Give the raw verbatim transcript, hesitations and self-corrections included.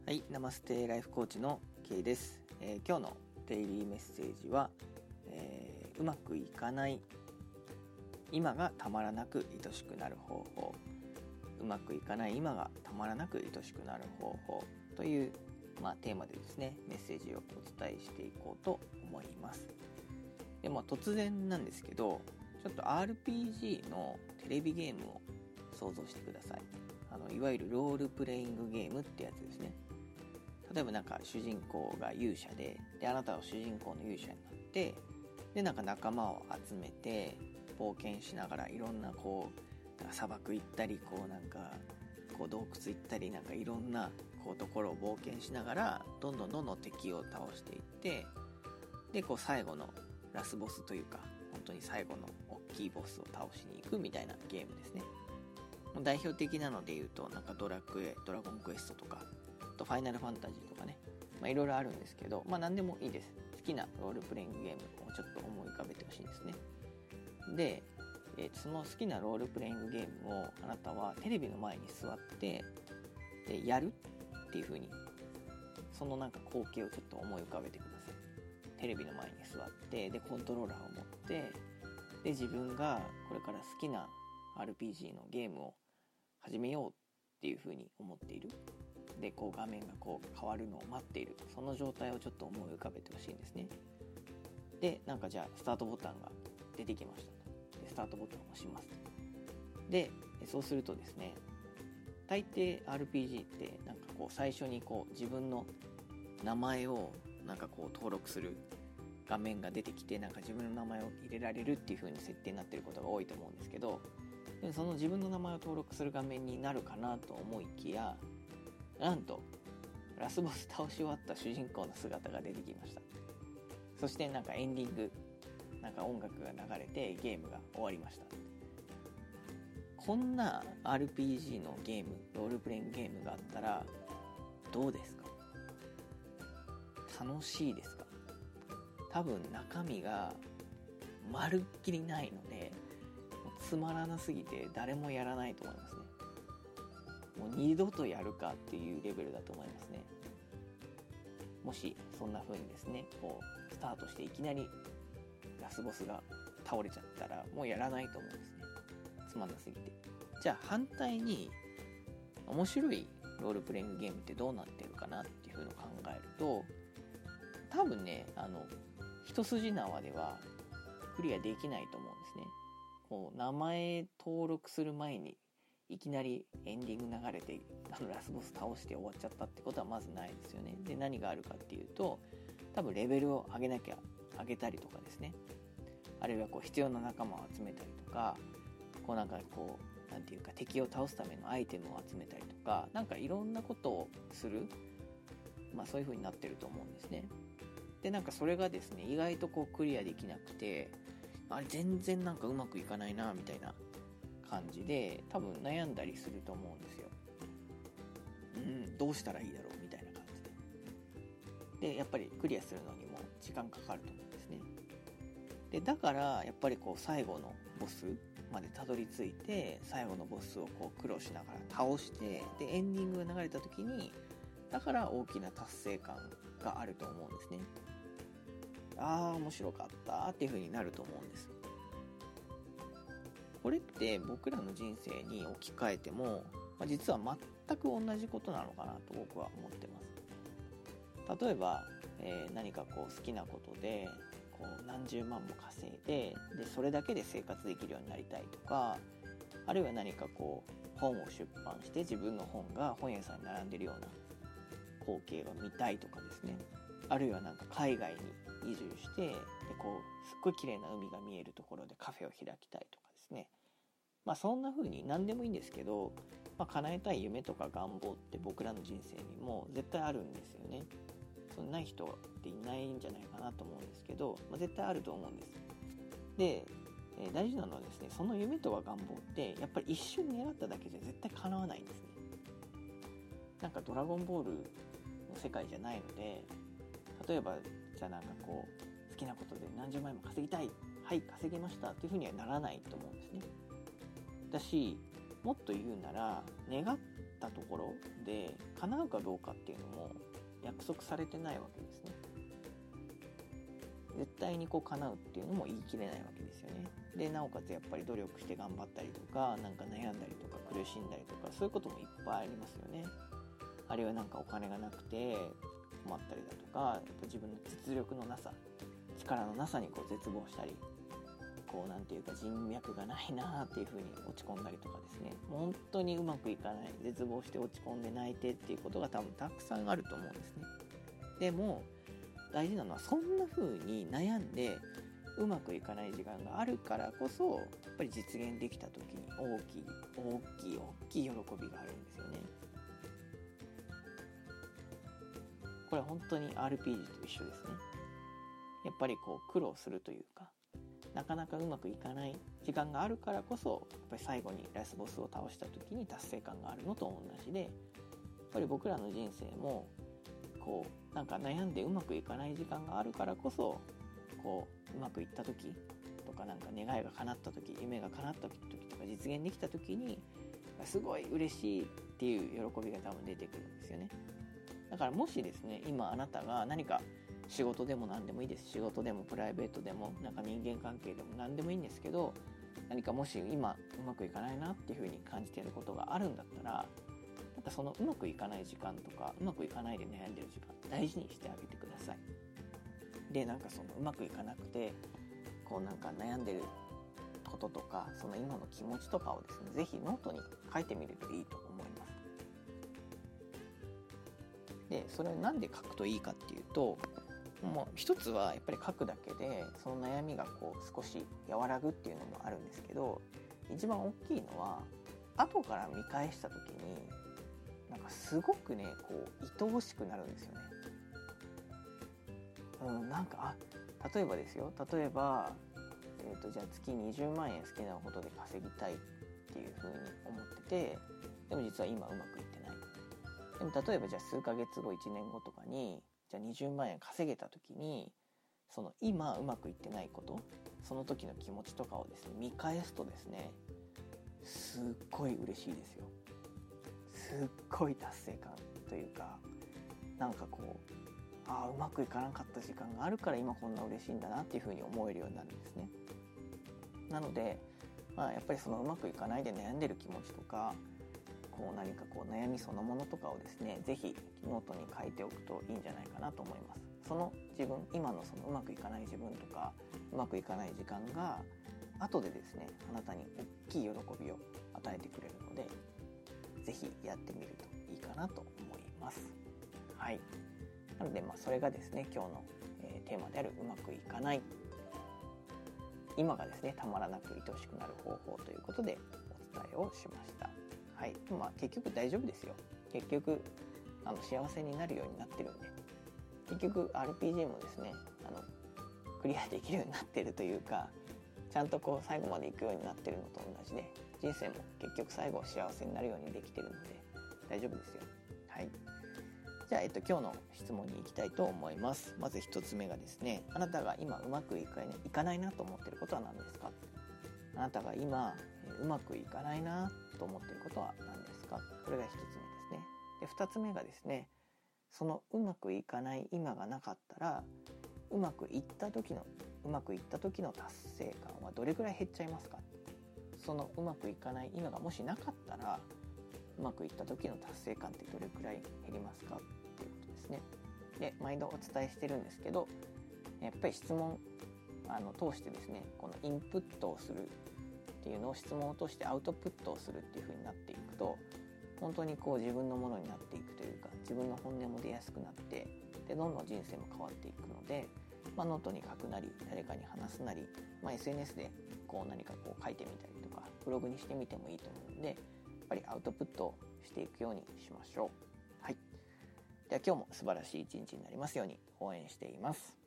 はい、ナマステライフコーチの K です、えー、今日のデイリーメッセージは、えー、うまくいかない今がたまらなく愛しくなる方法、うまくいかない今がたまらなく愛しくなる方法という、まあ、テーマでですねメッセージをお伝えしていこうと思います。で、まあ、突然なんですけど、ちょっと アールピージー のテレビゲームを想像してください。あのいわゆるロールプレイングゲームってやつですね。例えばなんか主人公が勇者で、であなたは主人公の勇者になって、でなんか仲間を集めて冒険しながらいろんなこうなんか砂漠行ったりこうなんかこう洞窟行ったりなんかいろんなこうところを冒険しながらどんどんどんどん敵を倒していって、でこう最後のラスボスというか本当に最後の大きいボスを倒しに行くみたいなゲームですね。代表的なので言うとなんかドラクエ、ドラゴンクエストとかファイナルファンタジーとかね、まあ、いろいろあるんですけど、まあ何でもいいです。好きなロールプレイングゲームをちょっと思い浮かべてほしいんですね。で、えー、その好きなロールプレイングゲームをあなたはテレビの前に座ってでやるっていう風に、そのなんか光景をちょっと思い浮かべてください。テレビの前に座ってでコントローラーを持ってで自分がこれから好きな アールピージー のゲームを始めようっていう風に思っている。でこう画面がこう変わるのを待っている、その状態をちょっと思い浮かべてほしいんですね。でなんかじゃあスタートボタンが出てきましたと。でスタートボタンを押します。でそうするとですね、大抵 アールピージー ってなんかこう最初にこう自分の名前をなんかこう登録する画面が出てきて、なんか自分の名前を入れられるっていう風に設定になっていることが多いと思うんですけど、でその自分の名前を登録する画面になるかなと思いきや、なんとラスボス倒し終わった主人公の姿が出てきました。そしてなんかエンディングなんか音楽が流れてゲームが終わりました。こんな アールピージー のゲーム、ロールプレイングゲームがあったらどうですか？楽しいですか？多分中身がまるっきりないのでつまらなすぎて誰もやらないと思いますね。もう二度とやるかっていうレベルだと思いますね。もしそんな風にですねこうスタートしていきなりラスボスが倒れちゃったらもうやらないと思うんですね。つまんなすぎて。じゃあ反対に面白いロールプレイングゲームってどうなってるかなっていう風に考えると、多分ねあの一筋縄ではクリアできないと思うんですね。こう名前登録する前にいきなりエンディング流れてあのラスボス倒して終わっちゃったってことはまずないですよね。で何があるかっていうと、多分レベルを上げなきゃ上げたりとかですね、あるいはこう必要な仲間を集めたりとか、こうなんかこうなんていうか敵を倒すためのアイテムを集めたりとか、なんかいろんなことをする、まあそういう風になってると思うんですね。でなんかそれがですね意外とこうクリアできなくて、あれ全然なんかうまくいかないなみたいな感じで多分悩んだりすると思うんですよ。うんどうしたらいいだろうみたいな感じで、でやっぱりクリアするのにも時間かかると思うんですね。でだからやっぱりこう最後のボスまでたどり着いて、最後のボスをこう苦労しながら倒して、でエンディングが流れた時にだから大きな達成感があると思うんですね。あー面白かったっていう風になると思うんです。これって僕らの人生に置き換えても、まあ、実は全く同じことなのかなと僕は思ってます。例えば、えー、何かこう好きなことでこう何十万も稼いで、でそれだけで生活できるようになりたいとか、あるいは何かこう本を出版して自分の本が本屋さんに並んでるような光景が見たいとかですね、あるいはなんか海外に移住してでこうすっごい綺麗な海が見えるところでカフェを開きたいとかですね、まあそんな風に何でもいいんですけど、まあ、叶えたい夢とか願望って僕らの人生にも絶対あるんですよね。そんな人っていないんじゃないかなと思うんですけど、まあ、絶対あると思うんです。で、えー、大事なのはですね、その夢とか願望ってやっぱり一瞬狙っただけじゃ絶対叶わないんですね。なんかドラゴンボールの世界じゃないので、例えばじゃあなんかこう好きなことで何十万円も稼ぎたい、はい稼げましたっていう風にはならないと思うんですね。だしもっと言うなら願ったところで叶うかどうかっていうのも約束されてないわけですね。絶対にこう叶うっていうのも言い切れないわけですよね。でなおかつやっぱり努力して頑張ったりとか、なんか悩んだりとか苦しんだりとか、そういうこともいっぱいありますよね。あるいはなんかお金がなくて困ったりだとか、やっぱ自分の実力のなさ、力のなさにこう絶望したり、こうなんていうか人脈がないなっていう風に落ち込んだりとかですね、もう本当にうまくいかない、絶望して落ち込んで泣いてっていうことが多分たくさんあると思うんですね。でも大事なのは、そんな風に悩んでうまくいかない時間があるからこそ、やっぱり実現できた時に大きい大きい大きい喜びがあるんですよね。これは本当に アールピージー と一緒ですね。やっぱりこう苦労するというか、なかなかうまくいかない時間があるからこそ、やっぱり最後にラスボスを倒した時に達成感があるのと同じで、やっぱり僕らの人生もこうなんか悩んでうまくいかない時間があるからこそ、こううまくいった時とか、なんか願いが叶った時、夢が叶った時とか、実現できた時にすごい嬉しいっていう喜びが多分出てくるんですよね。だからもしですね、今あなたが何か仕事でも何でもいいです。仕事でもプライベートでも、なんか人間関係でも何でもいいんですけど、何かもし今うまくいかないなっていうふうに感じていることがあるんだったら、なんかそのうまくいかない時間とか、うまくいかないで悩んでる時間大事にしてあげてください。でなんかそのうまくいかなくてこうなんか悩んでることとか、その今の気持ちとかをですね、ぜひノートに書いてみるといいと思います。でそれをなんで書くといいかっていうと、もう一つはやっぱり書くだけでその悩みがこう少し和らぐっていうのもあるんですけど、一番大きいのは後から見返した時になんかすごくねこう愛おしくなるんですよね。うん、なんかあ例えばですよ、例えば、えーと、じゃあ月にじゅうまんえん好きなことで稼ぎたいっていうふうに思ってて、でも実は今うまくいってない。でも例えばじゃあ数ヶ月後いちねんごとかにじゃあにじゅうまんえん稼げた時に、その今うまくいってないこと、その時の気持ちとかをですね見返すとですね、すっごい嬉しいですよ。すっごい達成感というか、なんかこうああうまくいかなかった時間があるから今こんな嬉しいんだなっていうふうに思えるようになるんですね。なので、まあ、やっぱりそのうまくいかないで悩んでる気持ちとか、こう何かこう悩みそのものとかをですね、ぜひノートに書いておくといいんじゃないかなと思います。その自分、今のそのうまくいかない自分とかうまくいかない時間が後でですね、あなたに大きい喜びを与えてくれるので、ぜひやってみるといいかなと思います。はい。なので、まあ、それがですね、今日の、えー、テーマであるうまくいかない、今がですねたまらなく愛しくなる方法ということでお伝えをしました。はい。まあ結局大丈夫ですよ。結局あの幸せになるようになってるんで、結局 アールピージー もですね、あのクリアできるようになってるというか、ちゃんとこう最後まで行くようになってるのと同じで、人生も結局最後幸せになるようにできてるので大丈夫ですよ。はい。じゃあ、えっと、今日の質問に行きたいと思います。まず一つ目がですね、あなたが今うまくいかない、いかないなと思っていることは何ですか？あなたが今うまくいかないなと思っていることは何ですか？これが一つ目ですね。で、二つ目がですね、そのうまくいかない今がなかったら、うまくいった時のうまくいった時の達成感はどれくらい減っちゃいますか？そのうまくいかない今がもしなかったら、うまくいった時の達成感ってどれくらい減りますかっていうことですね。で、毎度お伝えしてるんですけど、やっぱり質問あの通してですね、このインプットをするっていうのを質問を通してアウトプットをするっていう風になっていくと、本当にこう自分のものになっていくというか、自分の本音も出やすくなって、でどんどん人生も変わっていくので、まあ、ノートに書くなり誰かに話すなり、まあ、エスエヌエス でこう何かこう書いてみたりとかブログにしてみてもいいと思うので、やっぱりアウトプットをしていくようにしましょう。はい。では今日も素晴らしい一日になりますように応援しています。